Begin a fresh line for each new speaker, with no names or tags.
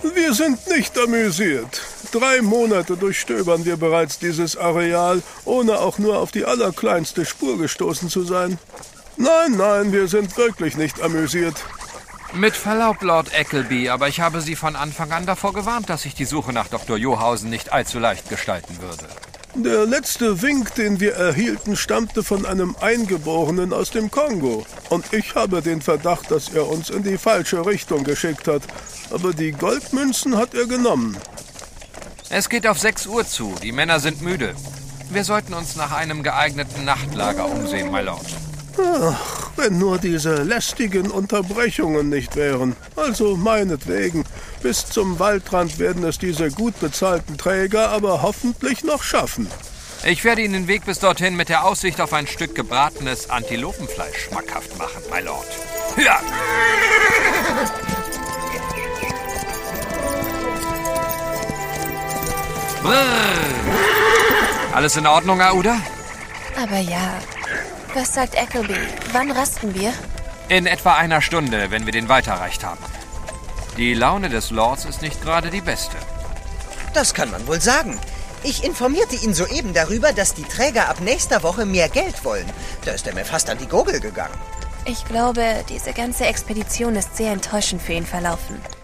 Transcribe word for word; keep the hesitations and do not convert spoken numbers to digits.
Wir sind nicht amüsiert. Drei Monate durchstöbern wir bereits dieses Areal, ohne auch nur auf die allerkleinste Spur gestoßen zu sein. Nein, nein, wir sind wirklich nicht amüsiert.
Mit Verlaub, Lord Eckelby, aber ich habe Sie von Anfang an davor gewarnt, dass sich die Suche nach Doktor Johausen nicht allzu leicht gestalten würde.
Der letzte Wink, den wir erhielten, stammte von einem Eingeborenen aus dem Kongo. Und ich habe den Verdacht, dass er uns in die falsche Richtung geschickt hat. Aber die Goldmünzen hat er genommen.
Es geht auf sechs Uhr zu. Die Männer sind müde. Wir sollten uns nach einem geeigneten Nachtlager umsehen, my Lord.
Ach, wenn nur diese lästigen Unterbrechungen nicht wären. Also meinetwegen. Bis zum Waldrand werden es diese gut bezahlten Träger aber hoffentlich noch schaffen.
Ich werde Ihnen den Weg bis dorthin mit der Aussicht auf ein Stück gebratenes Antilopenfleisch schmackhaft machen, my Lord. Ja! Brrr. Alles in Ordnung, Aouda?
Aber ja. Was sagt Eckelby? Wann rasten wir?
In etwa einer Stunde, wenn wir den Wald erreicht haben. Die Laune des Lords ist nicht gerade die beste.
Das kann man wohl sagen. Ich informierte ihn soeben darüber, dass die Träger ab nächster Woche mehr Geld wollen. Da ist er mir fast an die Gurgel gegangen.
Ich glaube, diese ganze Expedition ist sehr enttäuschend für ihn verlaufen.